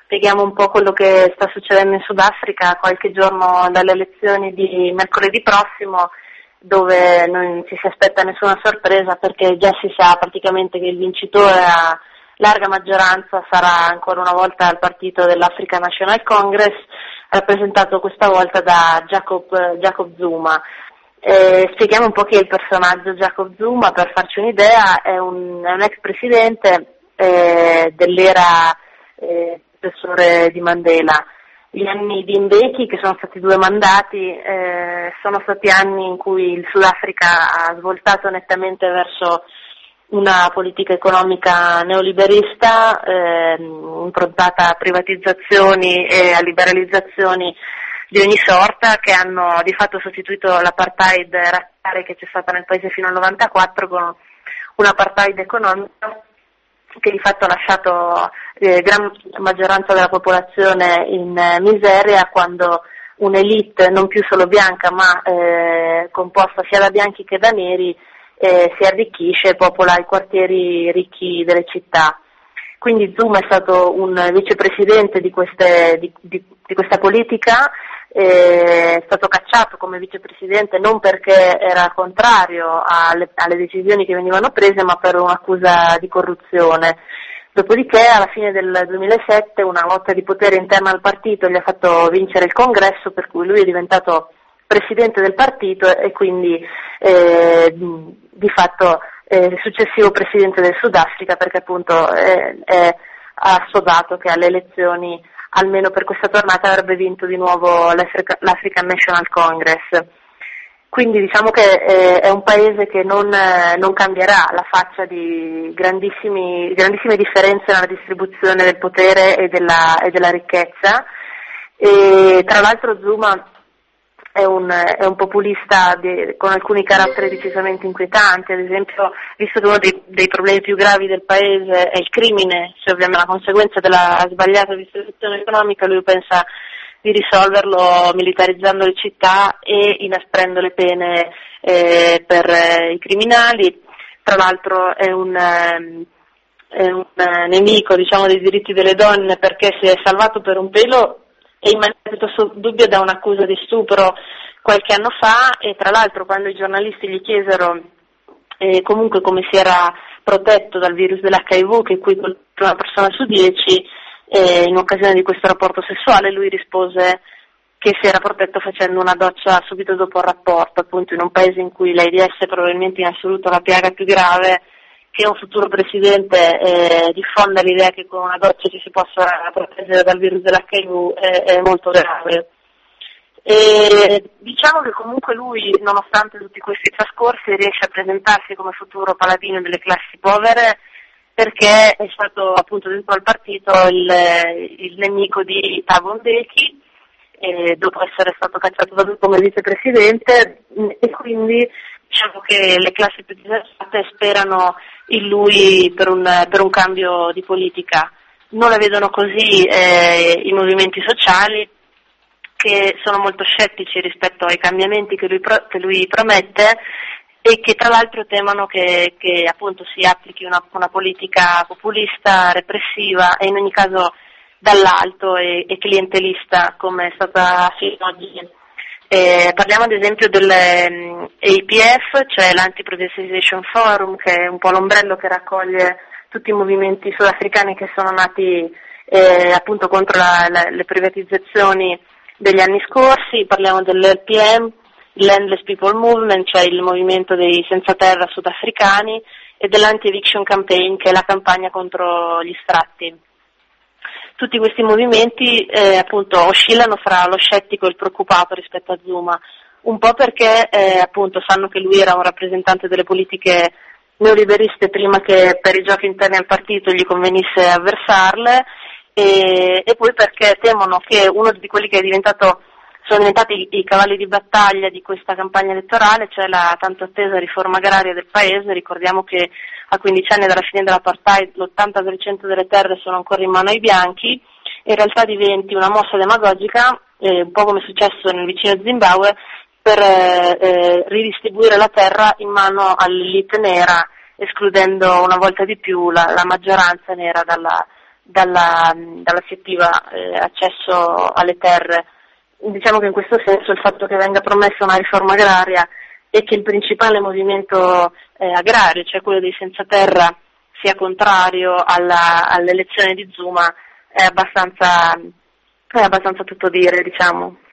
spieghiamo un po' quello che sta succedendo in Sudafrica a qualche giorno dalle elezioni di mercoledì prossimo, dove non ci si aspetta nessuna sorpresa perché già si sa praticamente che il vincitore a larga maggioranza sarà ancora una volta il partito dell'African National Congress, rappresentato questa volta da Jacob Zuma. Spieghiamo un po' chi è il personaggio Jacob Zuma. Per farci un'idea, è un ex presidente dell'era successore di Mandela. Gli anni di Mbeki, che sono stati 2 mandati, sono stati anni in cui il Sudafrica ha svoltato nettamente verso una politica economica neoliberista, improntata a privatizzazioni e a liberalizzazioni di ogni sorta, che hanno di fatto sostituito l'apartheid razziale che c'è stata nel paese fino al 94 con un apartheid economico che di fatto ha lasciato gran maggioranza della popolazione in miseria, quando un'elite non più solo bianca ma composta sia da bianchi che da neri si arricchisce e popola i quartieri ricchi delle città. Quindi Zuma è stato un vicepresidente di questa politica, è stato cacciato come vicepresidente non perché era contrario alle decisioni che venivano prese, ma per un'accusa di corruzione. Dopodiché, alla fine del 2007, una lotta di potere interna al partito gli ha fatto vincere il congresso, per cui lui è diventato presidente del partito e quindi di fatto successivo presidente del Sudafrica, perché appunto ha assodato che alle elezioni, almeno per questa tornata, avrebbe vinto di nuovo l'African National Congress. Quindi diciamo che è un paese che non cambierà la faccia di grandissime differenze nella distribuzione del potere e della ricchezza. E tra l'altro Zuma è un populista con alcuni caratteri decisamente inquietanti. Ad esempio, visto che uno dei problemi più gravi del paese è il crimine, cioè ovviamente la conseguenza della sbagliata distribuzione economica, lui pensa di risolverlo militarizzando le città e inasprendo le pene per i criminali. Tra l'altro è un nemico, diciamo, dei diritti delle donne, perché si è salvato per un pelo e in maniera piuttosto dubbia da un'accusa di stupro qualche anno fa, e tra l'altro quando i giornalisti gli chiesero comunque come si era protetto dal virus dell'HIV, che qui colpisce una persona su 10, in occasione di questo rapporto sessuale, lui rispose che si era protetto facendo una doccia subito dopo il rapporto, appunto in un paese in cui l'AIDS è probabilmente in assoluto la piaga più grave. Che un futuro presidente diffonda l'idea che con una doccia ci si possa proteggere dal virus dell'HIV è molto grave. Diciamo che comunque lui, nonostante tutti questi trascorsi, riesce a presentarsi come futuro paladino delle classi povere, perché è stato appunto dentro al partito il nemico di Thabo Mbeki, dopo essere stato cacciato da lui come vicepresidente, e quindi diciamo che le classi più disagiate sperano in lui per un cambio di politica. Non la vedono così i movimenti sociali, che sono molto scettici rispetto ai cambiamenti che lui promette, e che tra l'altro temono che appunto si applichi una politica populista, repressiva e in ogni caso dall'alto e clientelista, come è stata fino ad oggi. Parliamo ad esempio dell'APF, cioè l'Anti-Privatization Forum, che è un po' l'ombrello che raccoglie tutti i movimenti sudafricani che sono nati appunto contro le privatizzazioni degli anni scorsi. Parliamo dell'LPM, l'Endless People Movement, cioè il movimento dei senza terra sudafricani, e dell'Anti-Eviction Campaign, che è la campagna contro gli sfratti. Tutti questi movimenti appunto oscillano fra lo scettico e il preoccupato rispetto a Zuma, un po' perché appunto sanno che lui era un rappresentante delle politiche neoliberiste prima che per i giochi interni al partito gli convenisse avversarle, e poi perché temono che uno di quelli che sono diventati i cavalli di battaglia di questa campagna elettorale, cioè la tanto attesa riforma agraria del paese. Ricordiamo che a 15 anni dalla fine dell'apartheid l'80% delle terre sono ancora in mano ai bianchi, in realtà diventi una mossa demagogica, un po' come è successo nel vicino Zimbabwe, per ridistribuire la terra in mano all'elite nera, escludendo una volta di più la maggioranza nera dalla effettiva accesso alle terre. Diciamo che in questo senso il fatto che venga promessa una riforma agraria e che il principale movimento agrario, cioè quello dei senza terra, sia contrario all'elezione di Zuma è abbastanza tutto dire, diciamo.